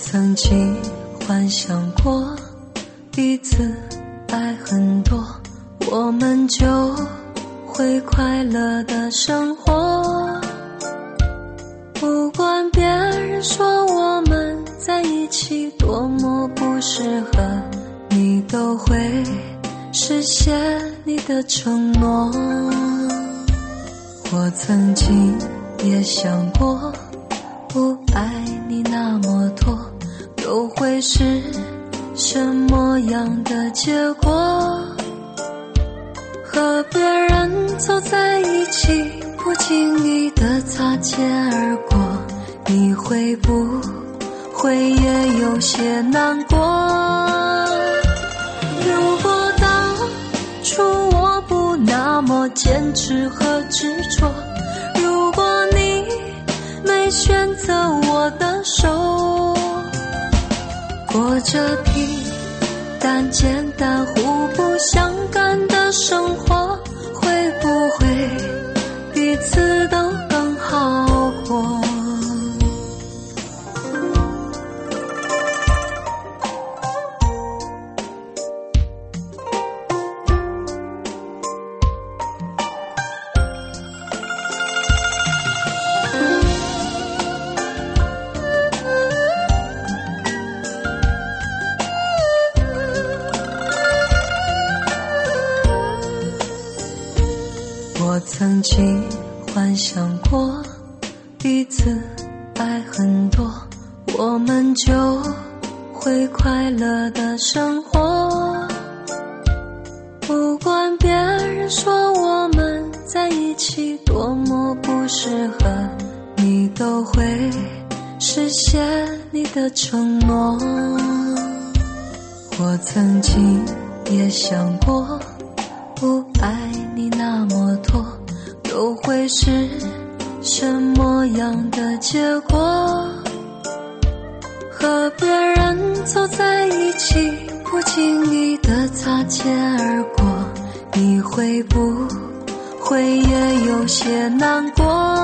曾经幻想过彼此爱很多，我们就会快乐的生活。不管别人说我们在一起多么不适合，你都会实现你的承诺。我曾经也想过，不爱你那么多，又会是什么样的结果？和别人走在一起，不经意的擦肩而过，你会不会也有些难过？如果当初我不那么坚持和执着，如果你没选择我的手，过着平淡简单互不相干的生活，会不会彼此都更好过？我曾经幻想过彼此爱很多，我们就会快乐的生活。不管别人说我们在一起多么不适合，你都会实现你的承诺。我曾经也想过，不爱你那么多，又会是什么样的结果？和别人走在一起，不经意的擦肩而过，你会不会也有些难过？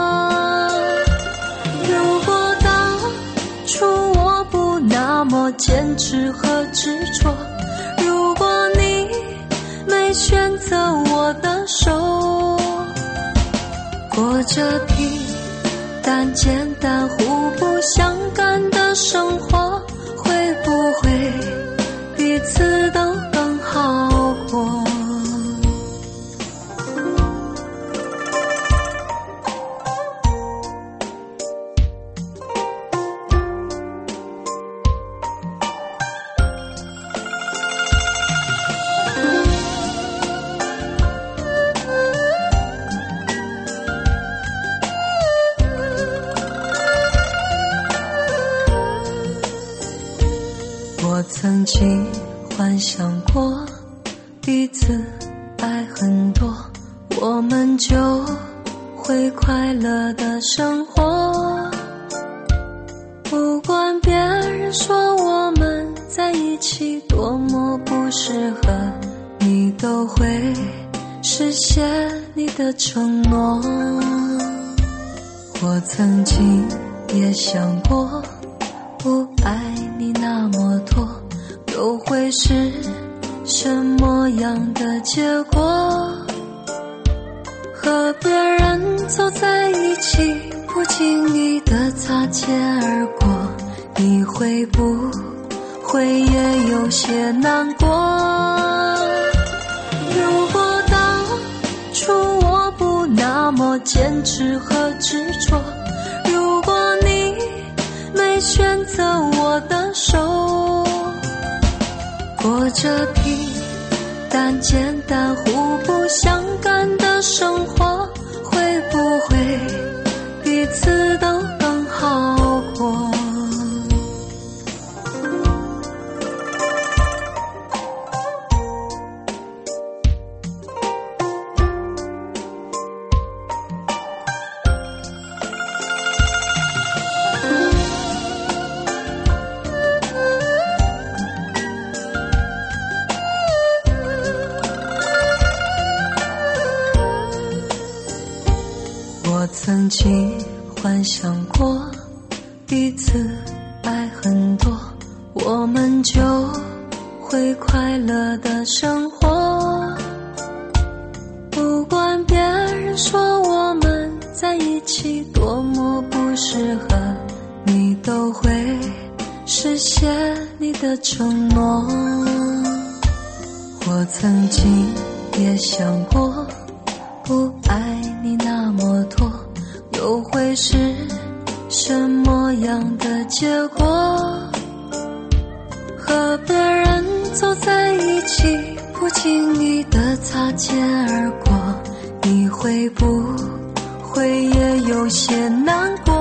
如果当初我不那么坚持和执着，如果你没选择我的手，过着平淡简单互不相干的生活，会不会彼此都更好过？我曾经幻想过彼此爱很多，我们就会快乐的生活。不管别人说我们在一起多么不适合，你都会实现你的承诺。我曾经也想过，不爱你那么多，又会是什么样的结果？和别人走在一起，不经意的擦肩而过，你会不会也有些难过？如果当初我不那么坚持和执着，如果你没选择我的手，过着平淡简单互不相干的生活，会不会彼此都更好过？我曾经幻想过彼此爱很多，我们就会快乐的生活。不管别人说我们在一起多么不适合，你都会实现你的承诺。我曾经也想过，不爱你那么多，又会是什么样的结果？和别人走在一起，不经意的擦肩而过，你会不会也有些难过？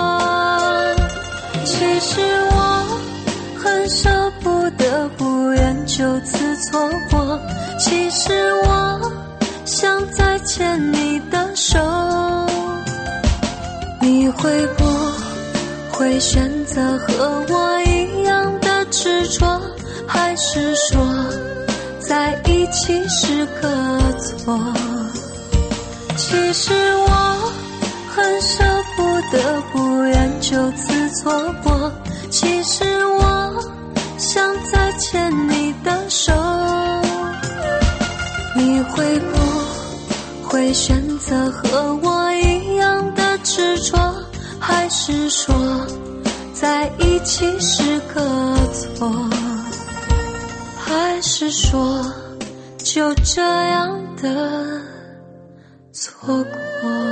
其实我很舍不得，不愿就此错过。其实我想再牵你的手，你会不会选择和我一样的执着？还是说在一起是个错？其实我很舍不得，不愿就此错过。其实我想再牵你的手，你会不会选择和我一样的执着？还是说在一起是个错？还是说就这样的错过？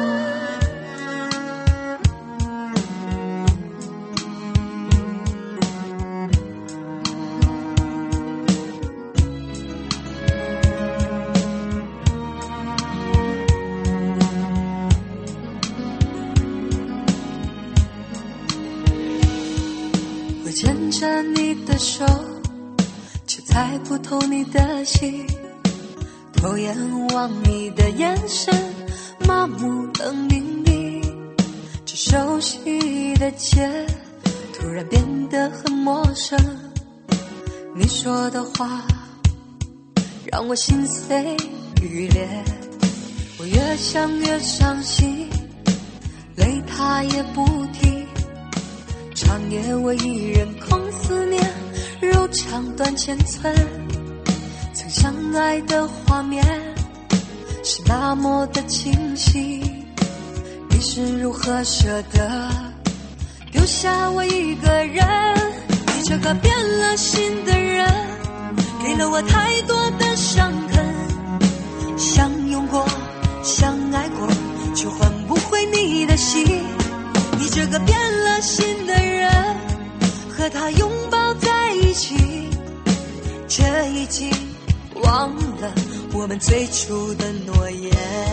我牵着你的手，却猜不透你的心，偷眼望你的眼神，麻木冷凝凝。这熟悉的街突然变得很陌生，你说的话让我心碎欲裂。我越想越伤心，泪它也不停。长夜我一人空思念，柔肠断千寸。曾相爱的画面是那么的清晰，你是如何舍得丢下我一个人？你这个变了心的人，给了我太多的伤痕。相拥过，相爱过，却换不回你的心。你这个变了心的人，和他拥抱在一起，却已经忘了我们最初的诺言。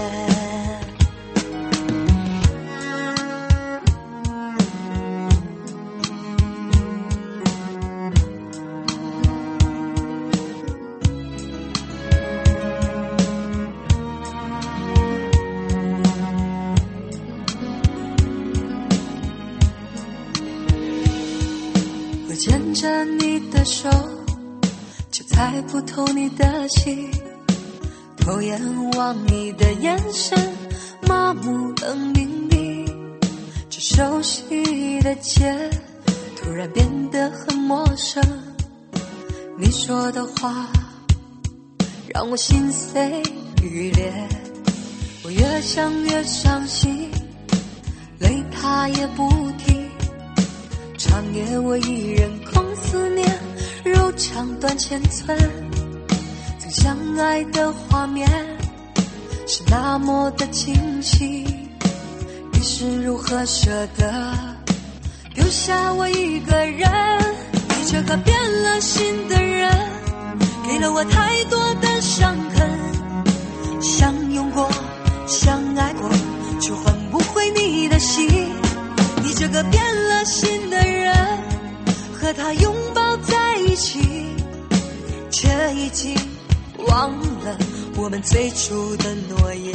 我牵着你的手，却猜不透你的心，偷眼望你的眼神，麻木冷凝凝。这熟悉的街突然变得很陌生，你说的话让我心碎欲裂。我越想越伤心，泪它也不停。长夜我一人空思念，柔肠断千寸。曾相爱的画面是那么的清晰，你是如何舍得丢下我一个人？你这个变了心的人，给了我太多的伤痕。相拥过，相爱过，却换不回你的心。你这个变了心的人，和他拥抱在一起，却已经忘了我们最初的诺言。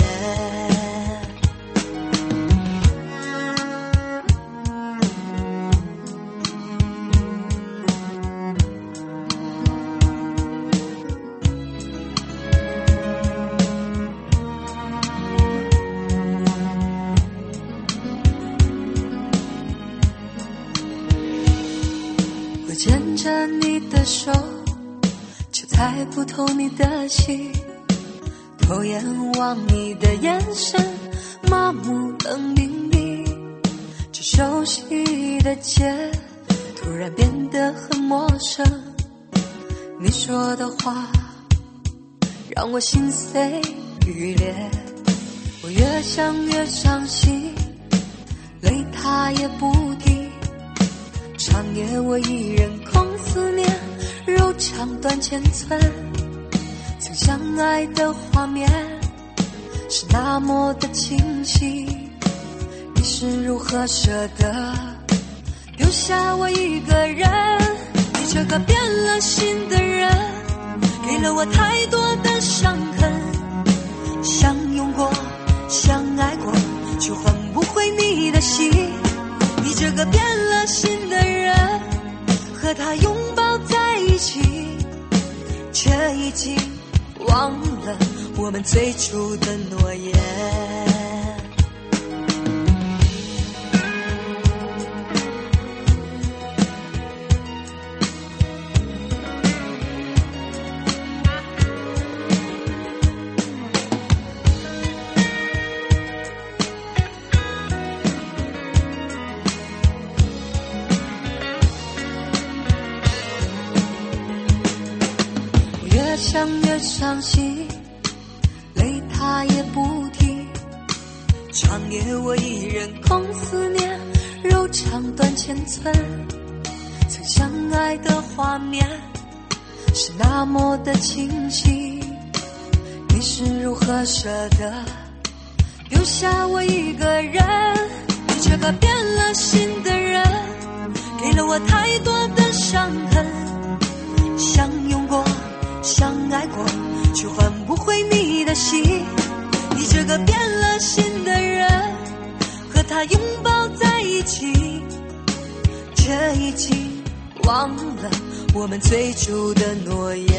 着你的手，却猜不透你的心，偷眼望你的眼神，麻木冷冰冰。这熟悉的街突然变得很陌生，你说的话让我心碎欲裂。我越想越伤心，泪它也不停。长夜我一人空思念，柔肠断千寸。曾相爱的画面是那么的清晰，你是如何舍得丢下我一个人？你这个变了心的人，给了我太多的伤痕。相拥过，相爱过，却换不回你的心。你这个变了心的人，和他拥抱在一起，却已经忘了我们最初的诺言。越想越伤心，泪它也不停。长夜我一人空思念，柔肠断千寸。曾相爱的画面是那么的清晰，你是如何舍得丢下我一个人？你这个变了心的人，给了我太多的伤痕。相拥过，相爱过，却换不回你的心。你这个变了心的人，和他拥抱在一起，却已经忘了我们最初的诺言。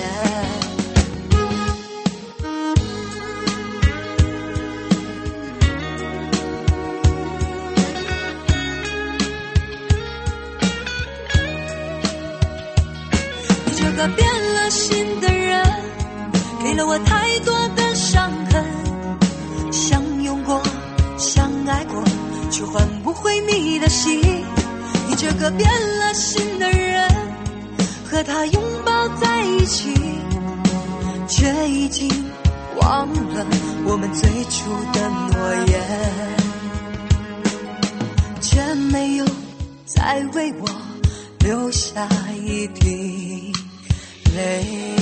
你这个变了心的人，给了我太多的伤痕。相拥过，相爱过，却换不回你的心。你这个变了心的人，和他拥抱在一起，却已经忘了我们最初的诺言，却没有再为我留下一滴泪。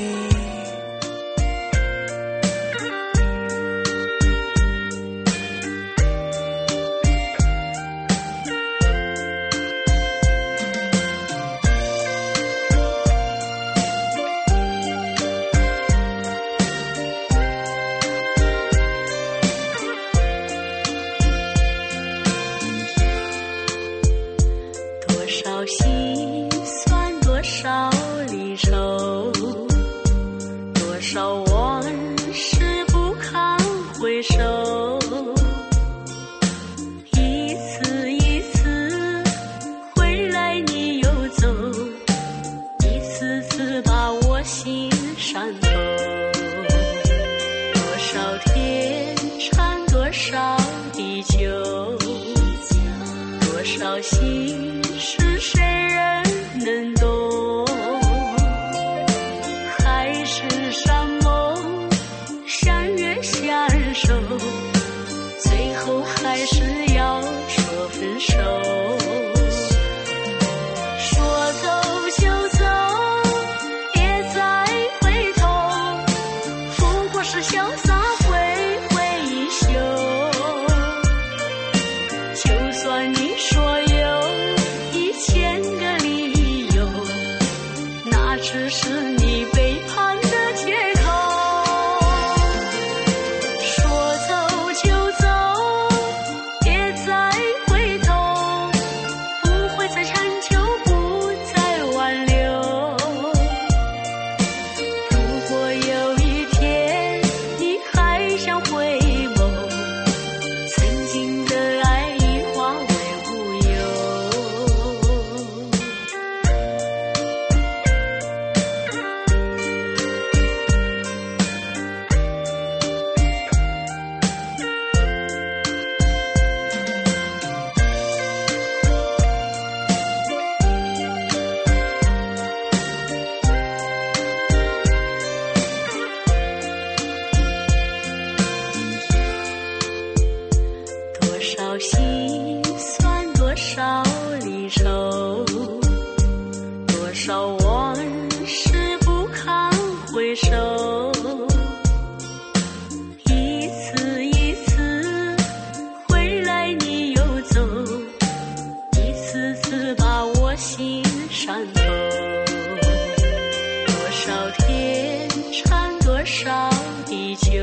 心酸多少离愁，多少往事不堪回首，一次一次回来你又走，一次次把我心伤透。多少天长，多少地久，多少心是谁人能懂？海誓山盟，相约相守，最后还是要说分手。说走就走，别再回头，不过是潇洒挥挥衣袖。就算你说有1000个理由，那只是你背叛的借口。说走就走，别再回头，不会再强求，不再挽留。如果有一天你还少地久，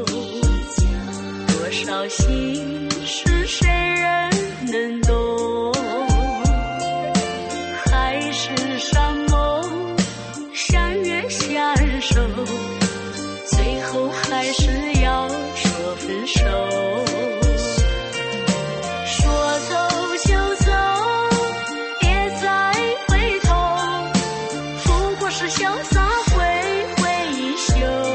多少心事谁人能懂？海誓山盟，相约相守，最后还是要说分手。说走就走，别再回头，不过是潇洒挥挥衣袖。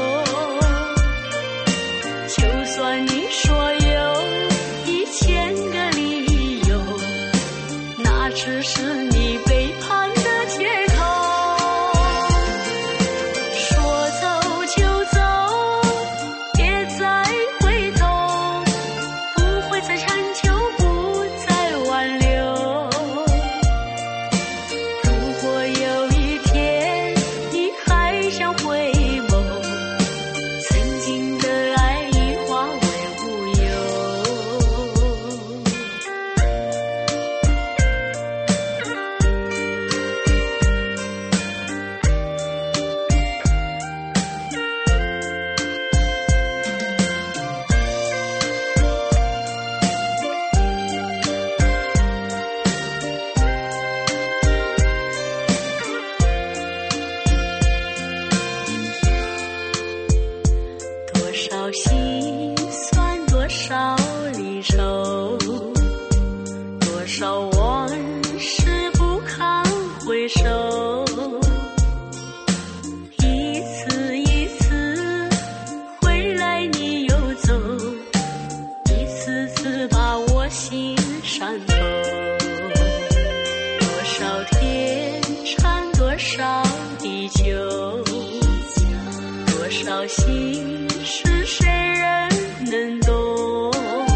就算你说有1000个理由，那只是你背叛的借口。说走就走，别再回头，不会再强求，不再挽留。如果有一天你还想回眸，曾经的爱已化为乌有。多少心酸，多少离愁，多少往事不堪回首。一次一次回来你又走，一次次把我心伤透。多少天长，多少地久，多少心事谁人能懂？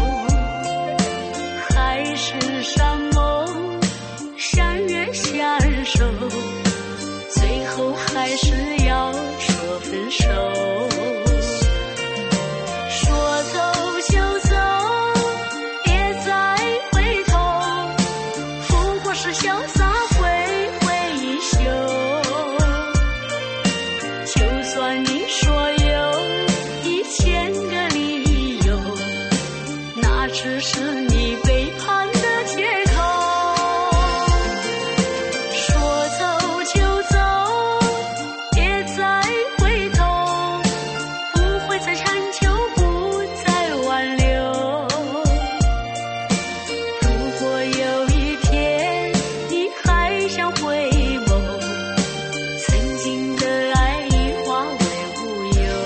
海誓山盟，相约相守，最后还是要说分手。说走就走，别再回头，不过是潇洒挥挥衣袖。就算你说有1000个理由，那只是你背叛的借口。说走就走，别再回头，不会再强求，不再挽留。如果有一天你还想回眸，曾经的爱已化为乌有。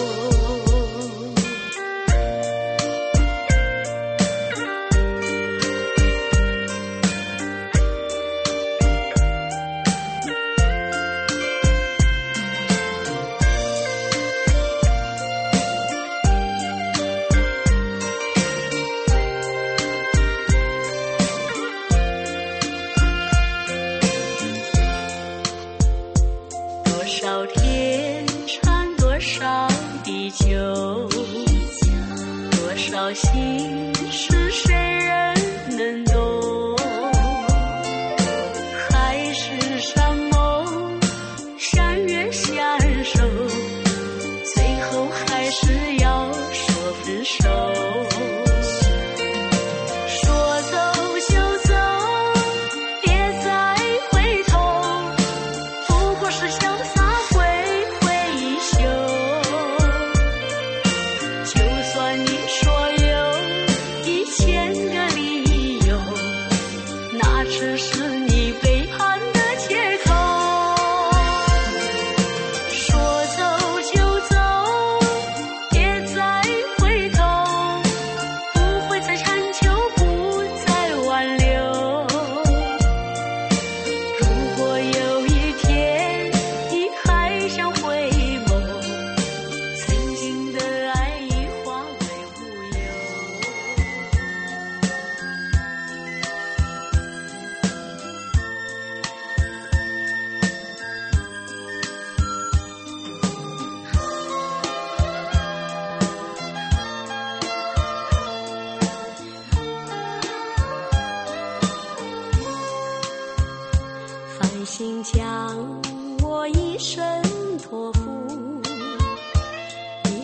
多少天长，多少地久，多少心事谁人能懂？海誓山盟，相约相守，最后还是要说分手。说走就走，别再回头，不过是潇洒挥挥衣袖。就算你说有1000个理由，那只是你背叛的借口。说走就走，别再回头，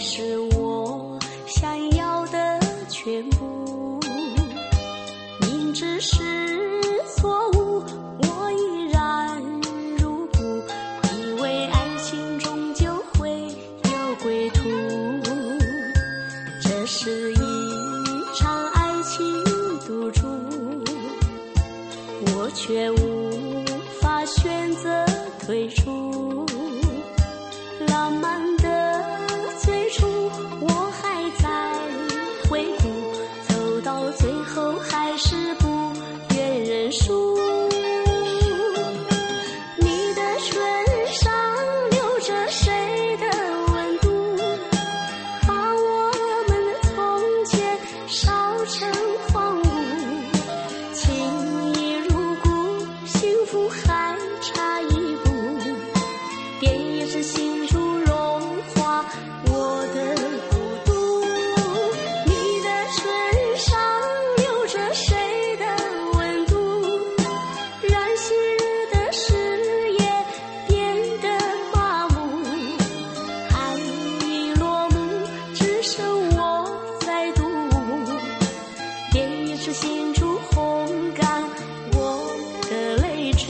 是我想要的全部。明知是错误，我依然如故，以为爱情终究会有归途。这是一场爱情赌注，我却无法选择退出。浪漫的最初，我还在回顾，走到最后还是不愿认输。你的唇上留着谁的温度，把我们的从前烧成荒芜。情已入骨，幸福还差一步，电也是心中融化我的孤独。你的唇上留着谁的温度，让昔日的誓言变得麻木。爱已落幕，只剩我在读，电也是心中烘干我的泪珠。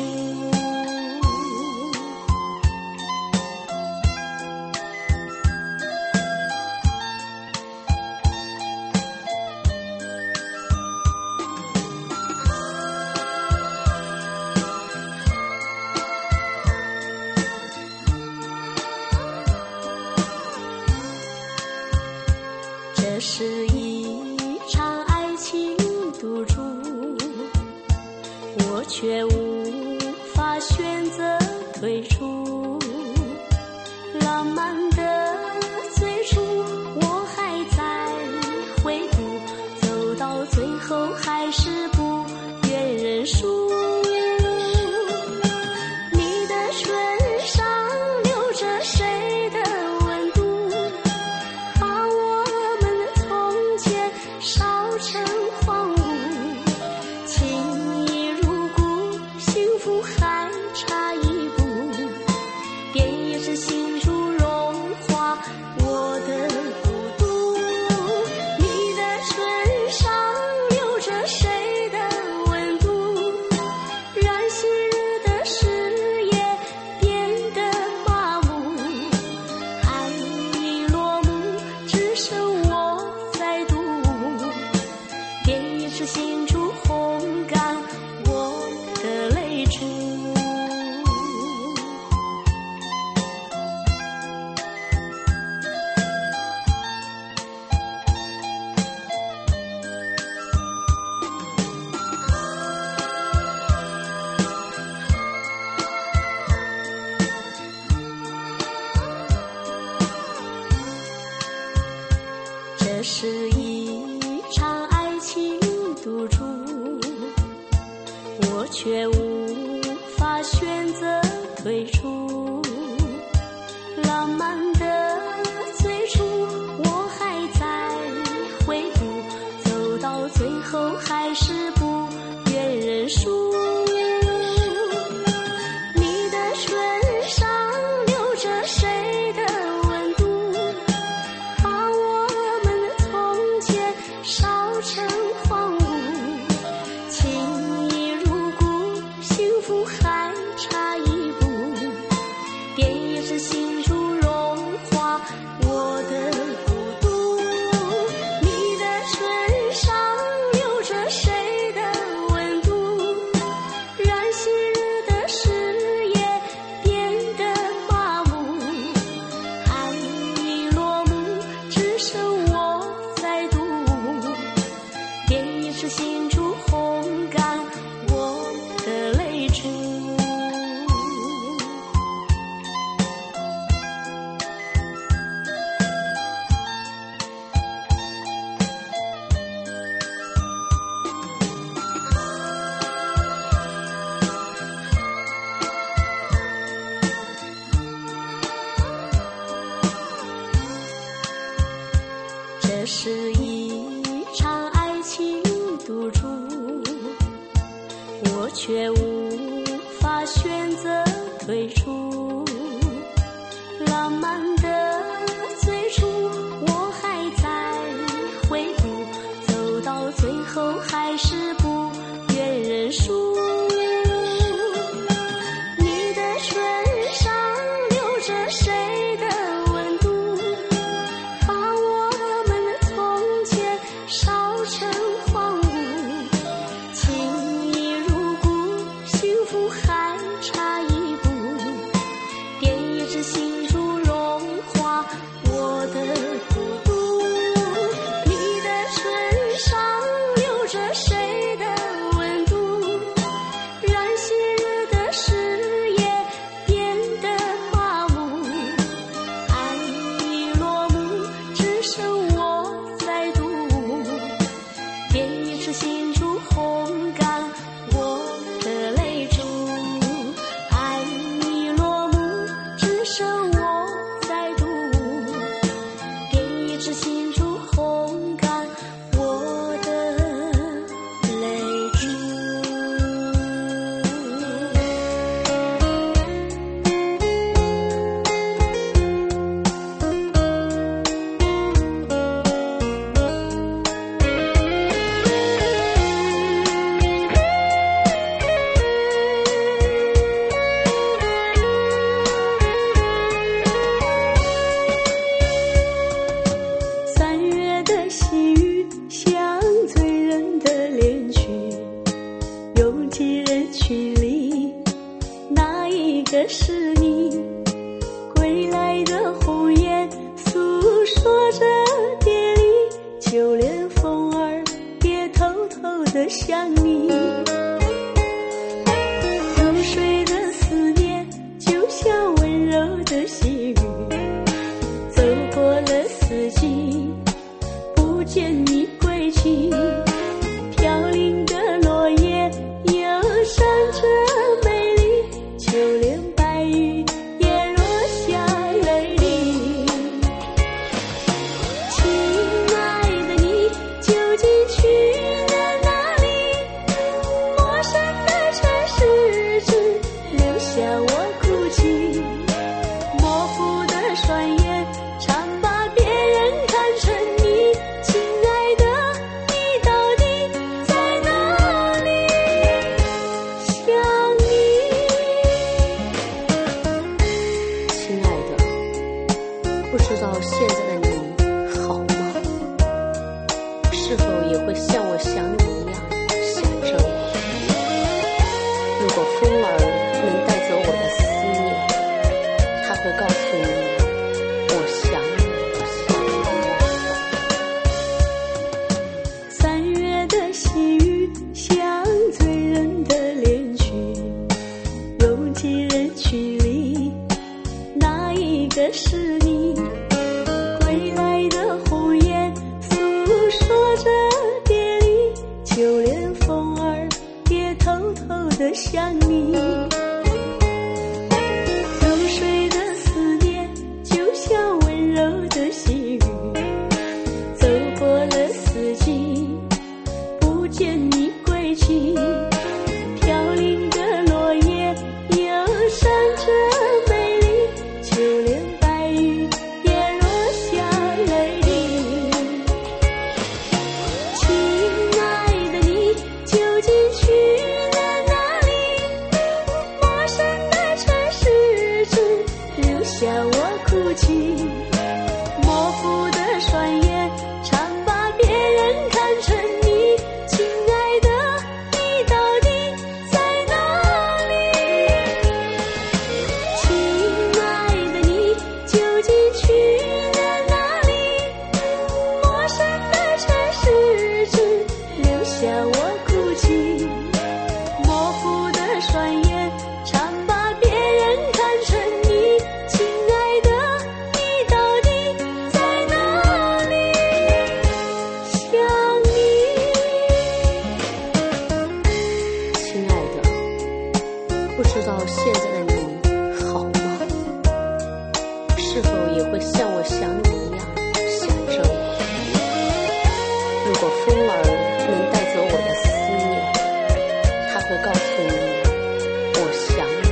这是一场爱情赌注，我却无法选择退出。浪漫的最初，我还在回顾，走到最后还是不愿认输。你的唇上留着谁的温度，把我们的从前烧成荒芜。情已入骨，幸福还差一步，电也是心中融化我的孤独。你的唇上留着谁的温度，让昔日的誓言变得麻木。爱已落幕，只剩我在读，电也是心中烘干我的泪珠。这是一场爱情赌注，我却无法选择退出。浪漫的最初，我还在回顾，走到最后还是不愿认输。你的唇上留着谁的温度，把我们的从前烧成荒芜。情已入骨，幸福还差一步，电也是心中融化我的孤独。你的唇上留着谁的温度，让昔日的誓言变得麻木。爱已落幕，只剩我在读，电也是心中烘干我的泪珠。这是一场爱情赌注，我却无法选择退出。浪漫的最初， 一直心中烘干我的泪珠。是你归来的鸿雁，诉说着别离，就连风儿也偷偷地想你。流水的思念就像温柔的细雨，走过了四季，不见你归期。飘零的落叶又闪着美丽，就连白雨也落下泪滴。亲爱的你究竟去了哪里？陌生的城市只留下我哭泣，模糊的双眼常把别人看成你。亲爱的你到底在哪里？想你。 亲爱的，不知道现在的你好吗？是否也会像我想你一样想着我？如果风儿能带走我的思念，它会告诉你我想你，我想你。 3月的细雨像醉人的恋曲，拥挤人群里哪一个是你？归来的鸿雁诉说着别离，就连风儿也偷偷地想你。流水的思念就像温柔的细雨，走过了四季，不见你归期。飘零的落叶又闪着美丽，就连白雨也落下泪滴。亲爱的你究竟去了哪里？陌生的城市只留下我哭泣，模糊的双眼常把别人看成你。亲爱的你到底在哪里？亲爱的你究竟去了哪里？陌生的城市只留下我哭泣，模糊的双眼常把别人看成你。亲爱的你到底在哪里？想你。 亲爱的，不知道现在的你好吗？是否也会像我想你一样想着我？如果风儿能带走我的思念，它会告诉你我想你，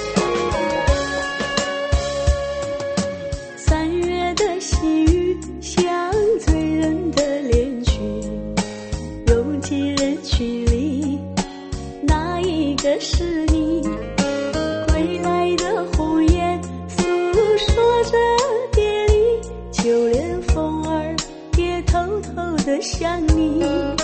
我想你。 3月的细雨像醉人的恋曲，拥挤人群里哪一个是你？归来的鸿雁诉说着别离，就连风儿也偷偷地想你。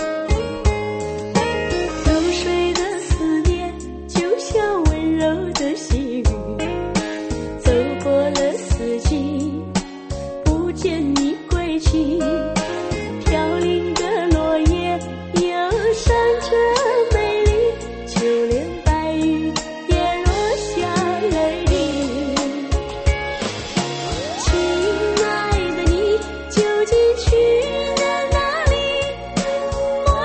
流水的思念就像温柔的细雨，走过了四季，不见你归期。飘零的落叶又闪着美丽，就连白雨也落下泪滴。亲爱的你究竟去了哪里？陌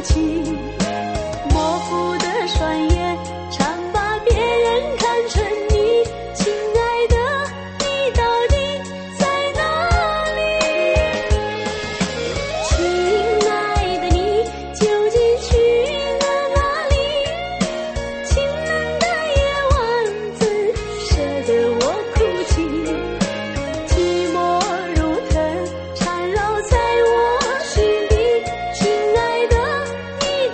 泣。模糊的双眼常把别人看成你，亲爱的，你到底在哪里？亲爱的，你究竟去了哪里？清冷的夜晚怎舍得我哭泣？寂寞如藤缠绕在我心底，亲爱的，你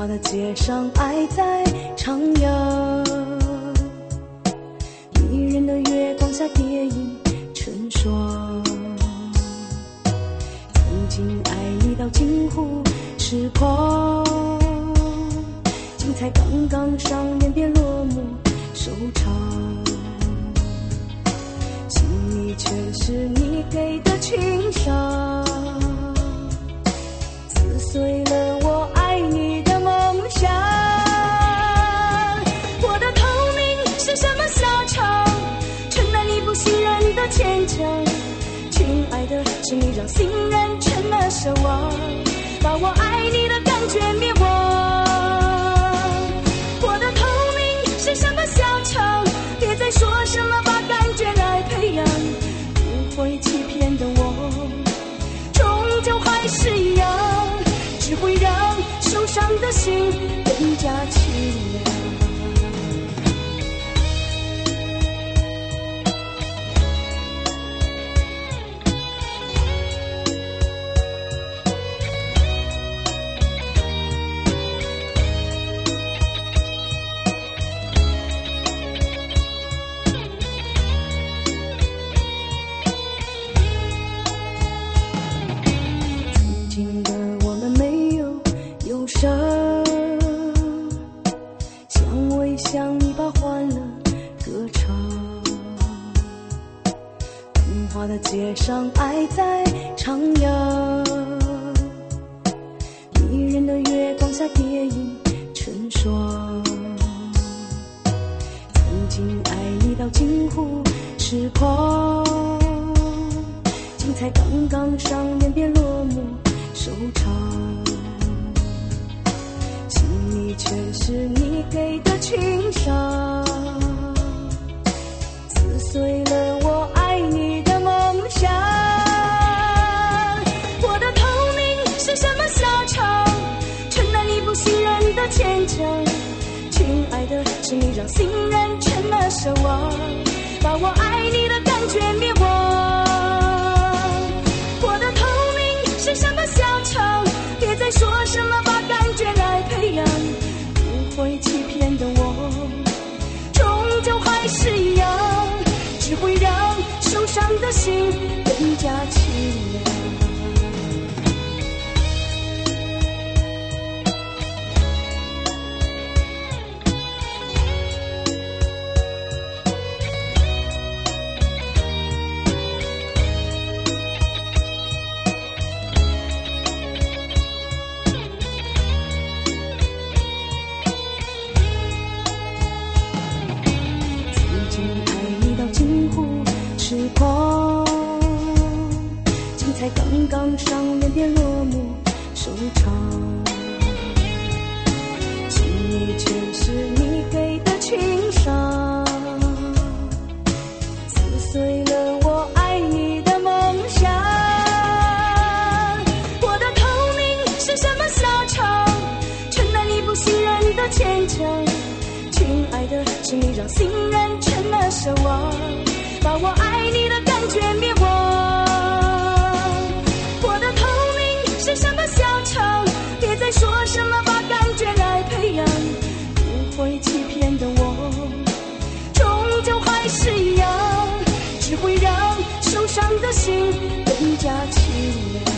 的街上，爱在徜徉，迷人的月光下蝶影成双。曾经爱你到近乎痴狂，精彩刚刚上演便落幕收场，心里全是你给的情伤，撕碎了我爱你的梦想。我的透明是什么下场？承担你不信任的牵强，亲爱的，是你让信任成了奢望，把我爱你的感觉灭亡。我的透明是什么下场？别再说什么把感觉来培养，不会欺骗的我，终究还是一样，只会让受伤的心更加凄凉。相偎相依把欢乐歌唱，童话的街上，爱在徜徉，迷人的月光下蝶影成双。曾经爱你到近乎痴狂，精彩刚刚上演便落幕收场，心里全是你给的情伤，撕碎了我爱你的梦想。我的透明是什么下场？承担你不信任的牵强，亲爱的，是你让信任成了奢望，把我爱你的感觉灭亡。我的透明是什么下场？别再说什么把感觉来培养，不会欺骗的我，终究还是一样，只会让受伤的心更加凄凉。痴狂，精彩刚刚上演便落幕收场，心里全是你给的情伤，撕碎了我爱你的梦想。我的透明是什么下场？承担你不信任的牵强，亲爱的，是你让信任成了奢望，把我爱你的感觉灭亡。我的透明是什么下场？别再说什么把感觉来培养，不会欺骗的我，终究还是一样，只会让受伤的心更加凄凉。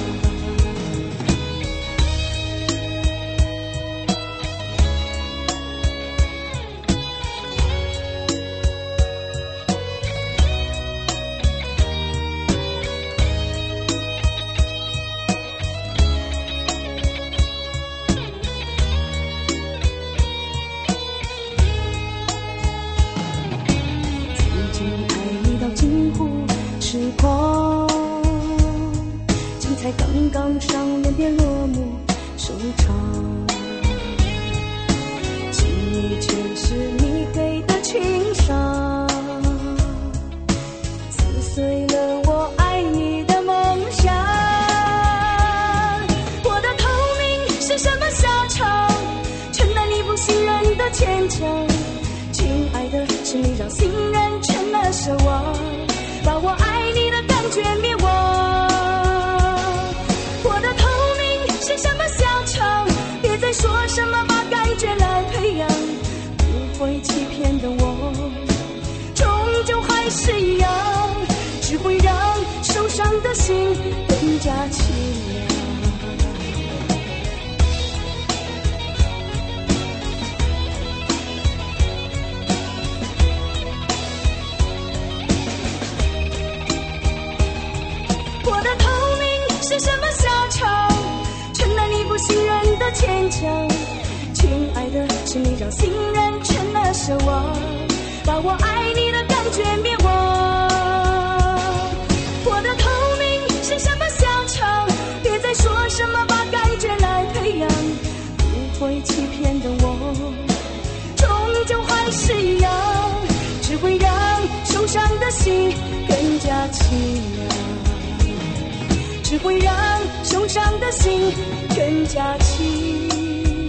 痴狂，精彩刚刚上演便落幕收场，心里全是你给的情伤，撕碎了我爱你的梦想。我的透明是什么下场？承担你不信任的牵强，亲爱的，是你让信任成了奢望，把我爱你的感觉灭亡。我的透明是什么下场？别再说什么把只会让受伤的心更加凄凉。我的透明是什么下场？承担你不信任的牵强。亲爱的，是你让信任成了奢望，把我爱你的感觉别忘。我的透明是什么下场？别再说什么把感觉来培养，不会欺骗的我，终究还是一样，只会让受伤的心更加凄凉，只会让受伤的心更加凄凉。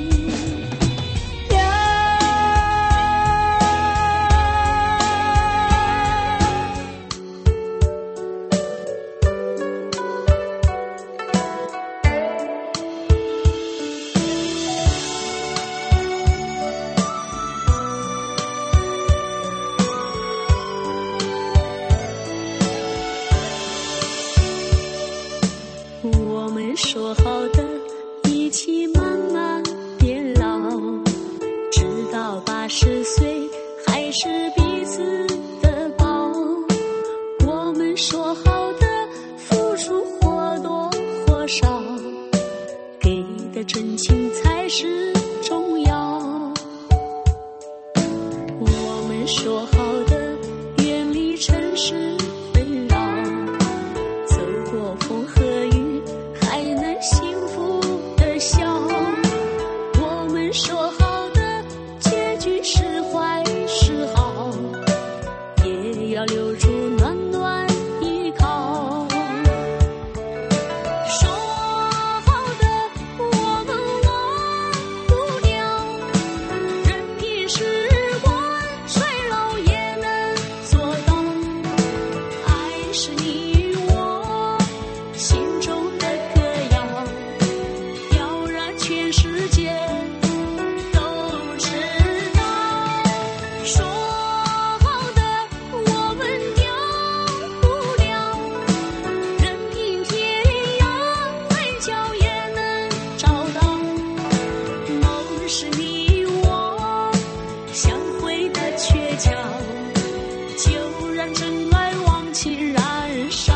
我们说好的一起慢慢变老，直到80岁还是彼此的宝。我们说好的付出或多或少，给的真情才是重要。我们说好的远离尘世纷扰，走过风和雨还能幸福的笑。我们说好的结局是坏是好，也要留住暖暖依靠。说好的我们忘不掉，任凭时光衰老也能做到。爱是你与我心中的歌谣，要让全世界都知道。说好的我们丢不了，任凭天涯海角也能找到。梦是你与我相会的鹊桥，就让真爱往起燃烧。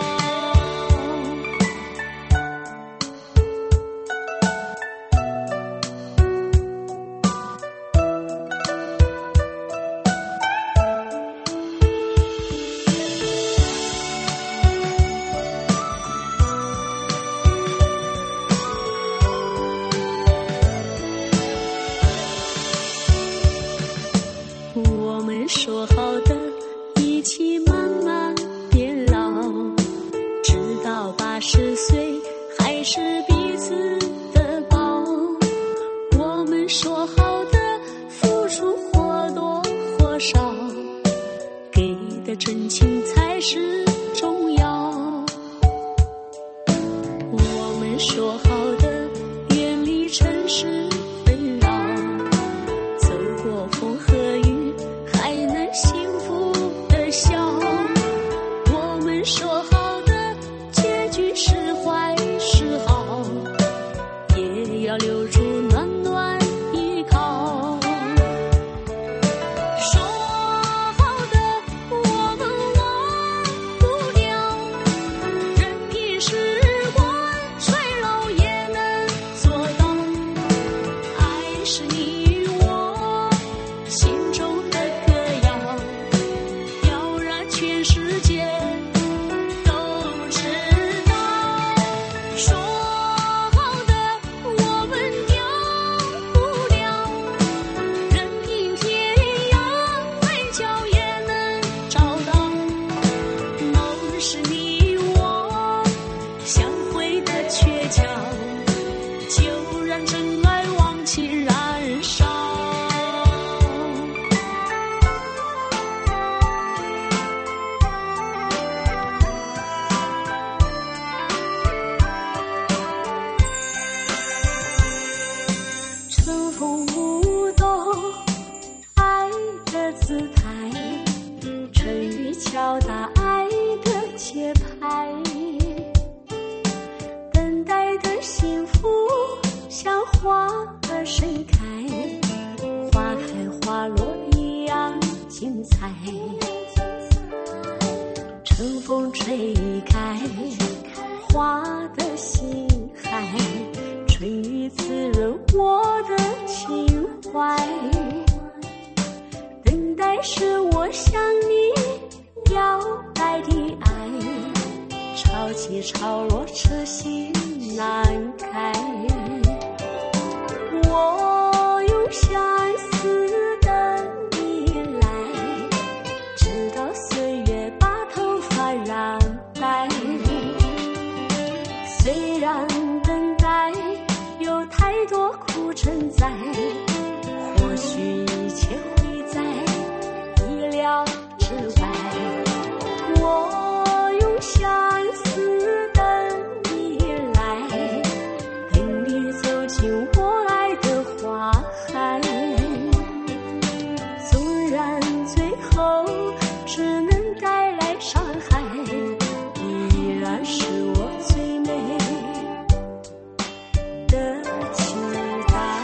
我们说好的一起慢慢变老，直到80岁还是彼此的宝。我们说好的付出或多或少，给的真情才是重要。我们说好的远离尘世纷扰，走过风和雨还能幸福的笑。我们说好的结局是坏是好，也要留住暖暖依靠。说好的我们忘不掉，任凭时光衰老也能做到。 节拍，等待的幸福像花儿盛开，花开花落一样精彩，春风吹开花的心海，春雨滋润我的情怀，等待是我向你表白的爱，潮起潮落痴心难开，我用相思等你来，直到岁月把头发染白，虽然等待有太多苦撑在，或许一切会在意料之外，我用相思等你来，等你走进我爱的花海，纵然最后只能带来伤害，依然是我最美的期待。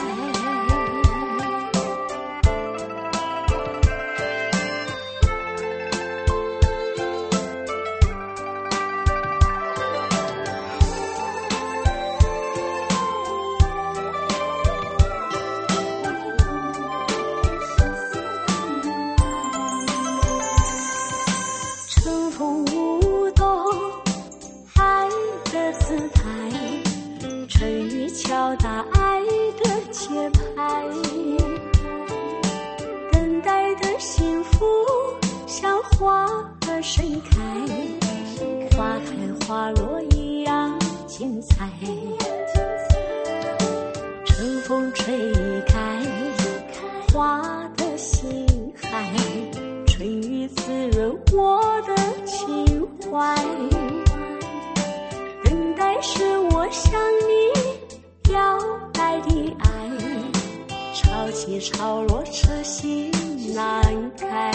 春风舞动爱的姿态，春雨敲打爱的节拍，等待的幸福像花儿盛开，花开花落一样精彩，春风吹开花的心海，春雨滋润我的情怀，等待是我向你表白的爱，潮起潮落痴心难开，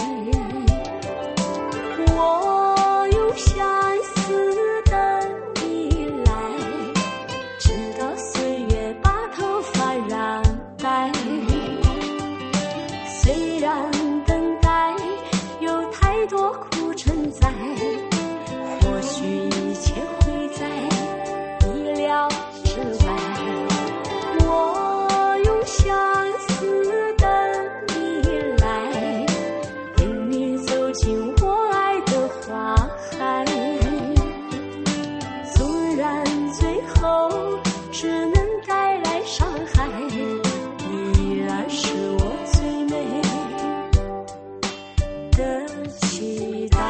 我用相思等你来，直到岁月把头发染白，虽然等待有太多苦撑在，或许一切会在意料之外，我用相思等你来，等你走进我爱的花海，纵然最后只能带来伤害，依然是我最美的期待。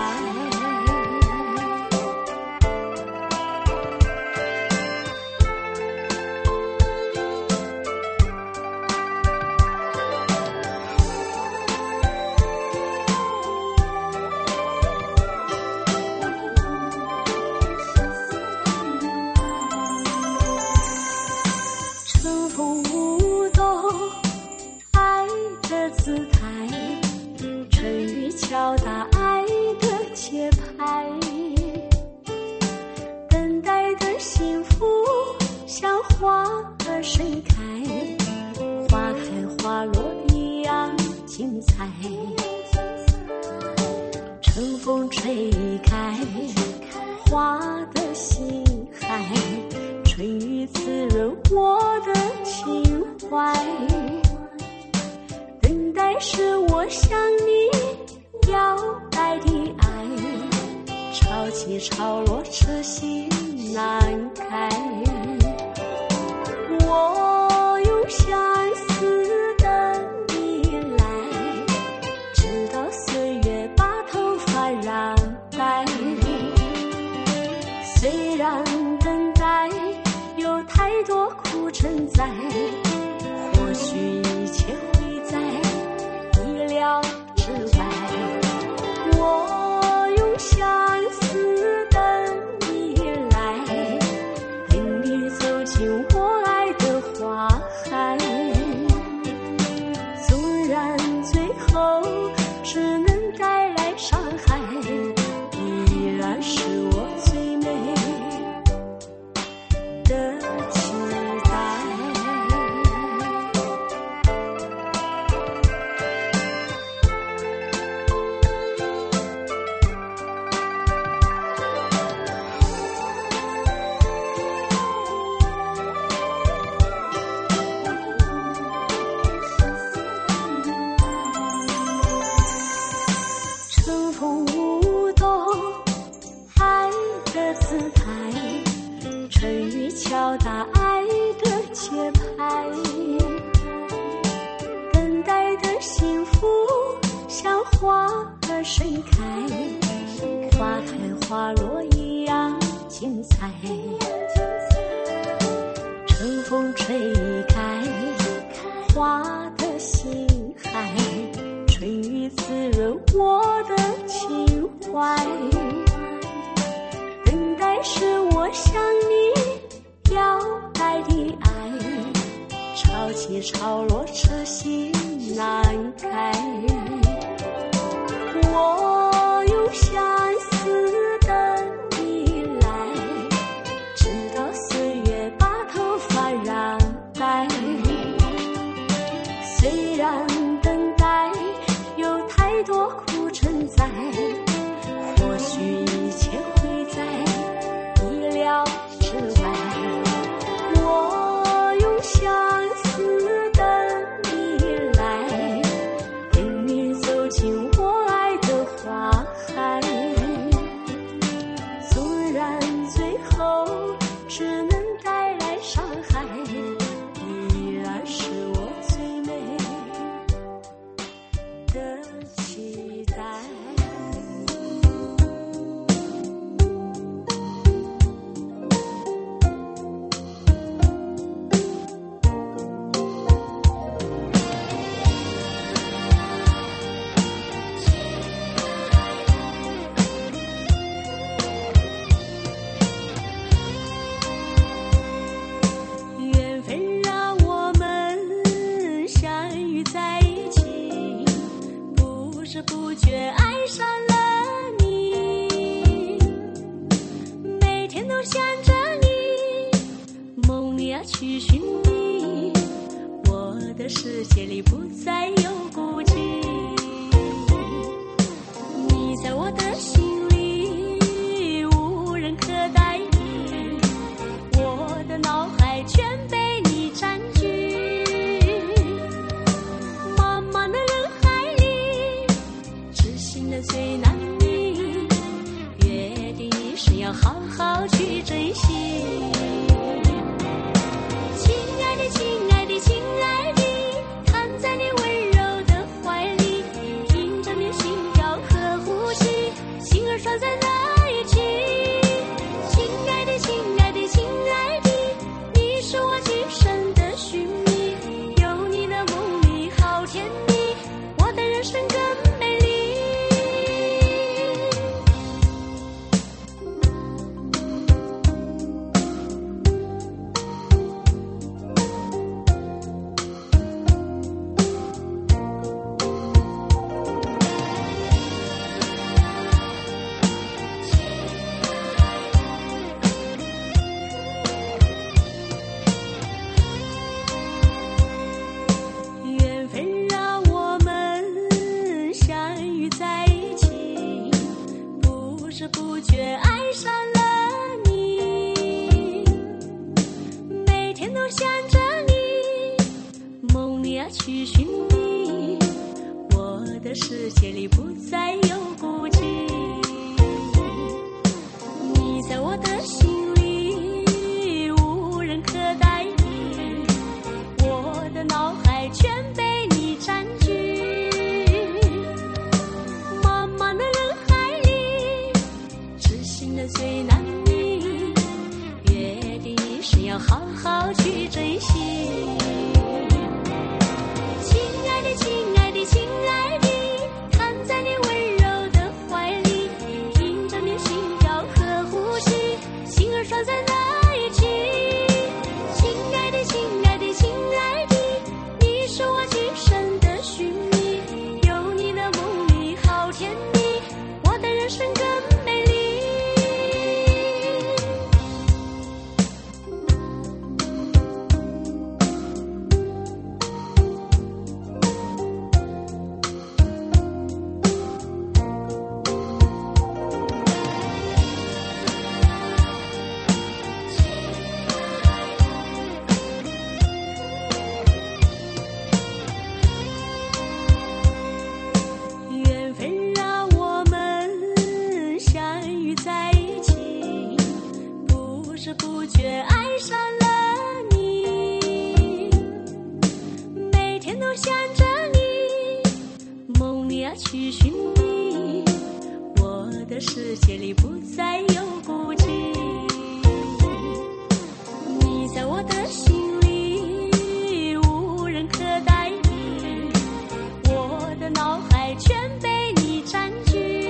春风舞动爱的姿态，春雨敲打爱的节拍，等待的幸福像花儿盛开，花开花落一样精彩，春风吹开花的心海，春雨滋润我的情怀，等待是我向你表白的爱，潮起潮落痴心难开，我用相思等你来，直到岁月把头发染白，虽然等待有太多苦撑在，或许一切会在意料之外，我用相思等你来，等你走进我爱的花海，纵然最后只能带来伤害，依然是姿态，春雨敲打爱的节拍，等待的幸福像花儿盛开，花开花落一样精彩，春风吹开花的心海，春雨滋润我的情怀，等待是我向你要来的爱，潮起潮落痴心难开，我用相思等你来，直到岁月把头发染白，虽然等待有太多苦撑在，或许一切会在意料之外，我用相思等你来，陪你走进我爱的花海，纵然最后只能带来伤害，依然是我最美的期待。缘分让我们相遇在一起，不知不觉爱上了你，每天都想着你，梦里要去寻你，我的世界里不再有孤寂，你在我的心里无人可代替，我的脑海全被你占据，茫茫的人海里，痴心的最难觅，约定一生要好好去珍惜。亲爱的，亲爱的，亲爱的，躺在你温柔的怀里，听着你心跳和呼吸，心儿拴在那一起。亲爱的，亲爱的，亲爱的，你是我今生的寻觅，有你的梦里好甜蜜，我的人生更美丽。缘分让我们相遇在一起，不知不觉爱上了你，每天都想着你，梦里要去寻你，我的世界里不再有孤寂，你在我的心里无人可代替，我的脑海全被你占据，茫茫的人海里，痴心的最难觅，约定一生要好好去珍惜。亲爱的，亲爱的，亲爱的，躺在你温柔的怀里，听着你心跳和呼吸，心儿拴在那一起。亲爱的，亲爱的，亲爱的，你是我今生的寻觅，有你的梦里好甜蜜，我的人生更美丽。 界里不再有孤寂。你在我的心里无人可代替，我的脑海全被你占据。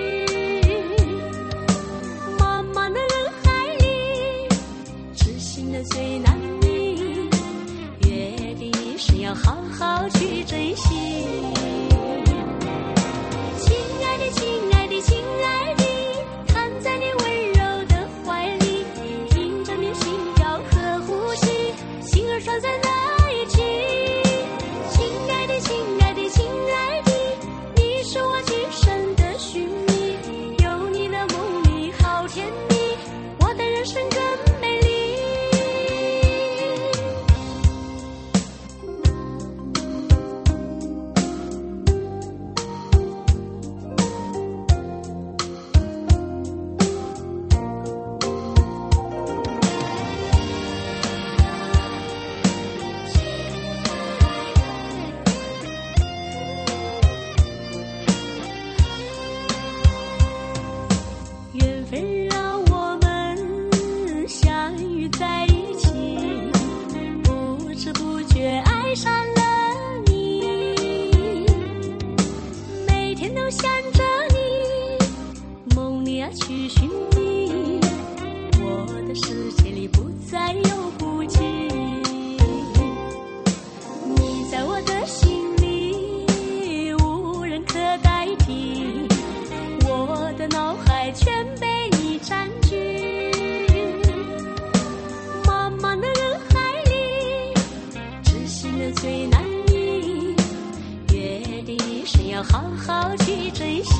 茫茫的人海里，知心的最难觅，约定一生要好好去珍惜。亲爱的，亲爱的，亲爱的，躺在你温柔的怀里，听着你心跳和呼吸，心儿拴在那一起。亲爱的，亲爱的，亲爱的，你是我今生的寻觅，有你的梦里好甜蜜，我的人生更美丽。缘分让我们相遇在一起，不知不觉爱上了你，每天都想着你，梦里啊去寻觅，我的世界里不再有孤寂。你在我的心里无人可代替，我的脑海全被你占据。茫茫的人海里，知心的最难觅，约定一生要好好去珍惜。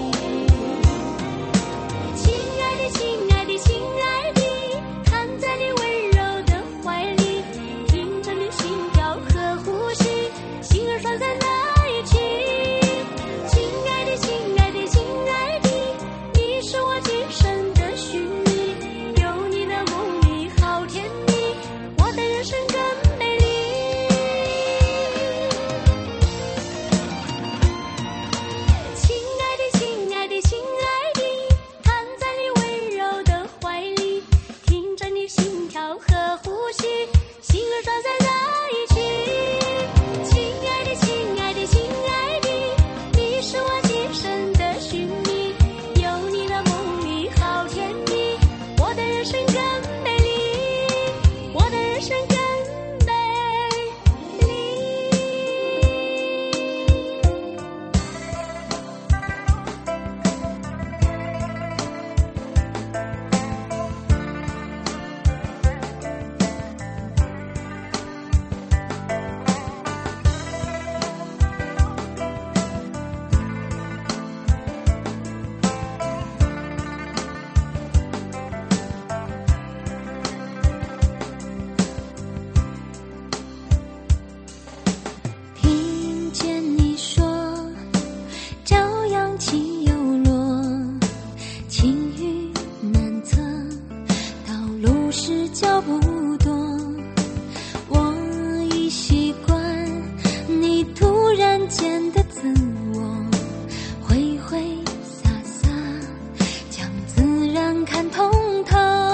亲爱的，亲爱的，亲爱的，躺在你温柔的怀里，听着你心跳和呼吸，心儿拴在那一起。亲爱的，亲爱的，亲爱的，你是我今生的寻觅，有你的梦里好甜蜜，我的人生更美丽。亲爱的，亲爱的，亲爱的，躺在你温柔的怀里，听着你心跳和呼吸，心儿拴在那一起。亲爱的，亲爱的，亲爱的，你是我今生的寻觅，有你的梦里好甜蜜，我的人生更美丽，我的人生更美丽。听见你说朝阳起又落，晴雨难测，道路是脚步多，我已习惯你突然间的自我，挥挥洒洒将自然看通透，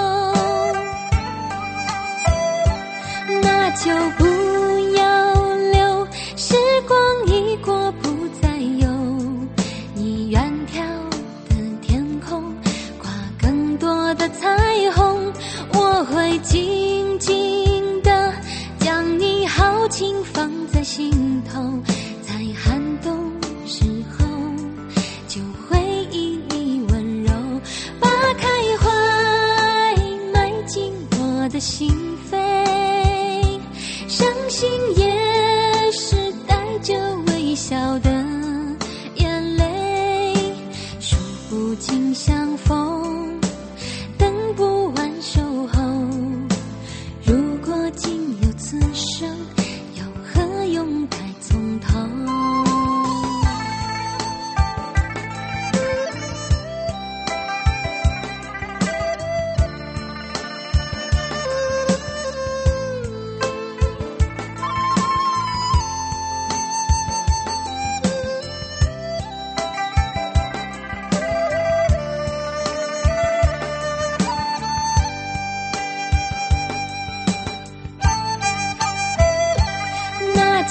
那就不要留，时光一过不再有，你远眺的天空挂更多的彩虹，我会静静地将你豪情放在心头，在寒冬时候就会以你温柔把开怀埋进我的心扉，伤心也是带着微笑的眼泪，数不尽相逢，等不完守候，如果仅有此生，又何用再从头。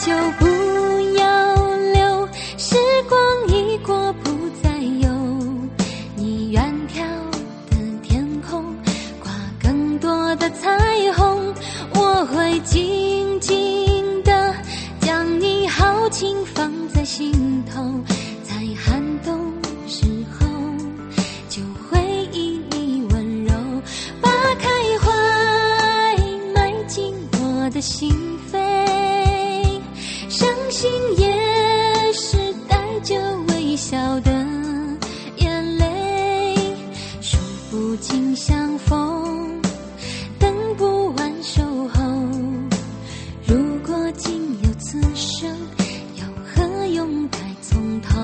就不要留，时光一过不再有，你远眺的天空挂更多的彩虹，我会静静地将你豪情放在心头，在寒冬时候就会以你温柔把开怀埋进我的心扉，伤心也是带着微笑的眼泪，数不尽相逢，等不完守候，如果仅有此生，又何用再从头。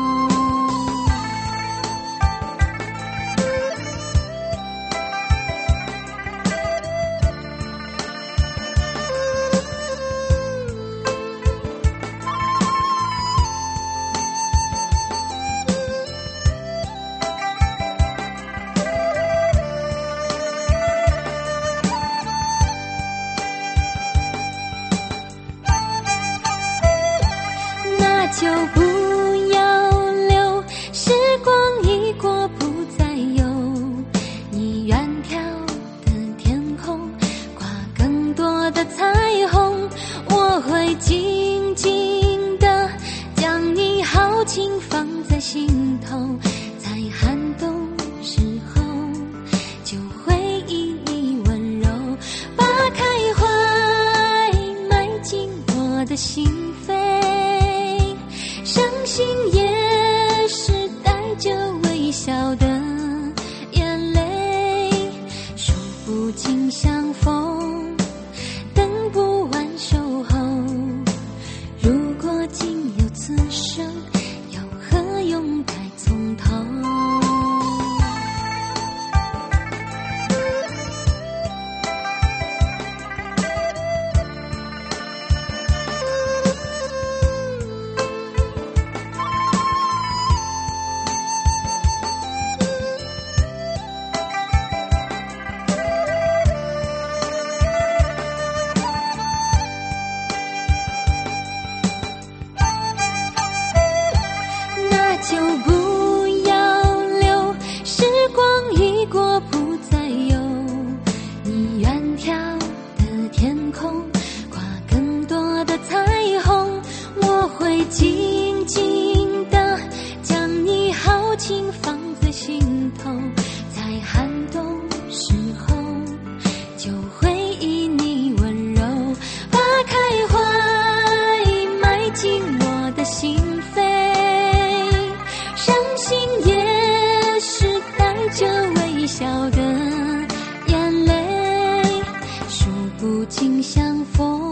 就不要留，时光一过不再有，你远眺的天空挂更多的彩虹，我会静静地将你豪情放在心头，在寒冬时候就会以你温柔把开怀埋进我的心扉，伤心也是带着微笑的眼泪，数不尽相逢，等不完守候，如果仅有此生，又何用再从头。就不要留，时光一过不再有，你远眺的天空挂更多的彩虹，我会静静地将你豪情放在心头，在寒冬时候就会以你温柔把开怀埋进我的心扉，伤心也是带着微笑的眼泪，数不尽相逢。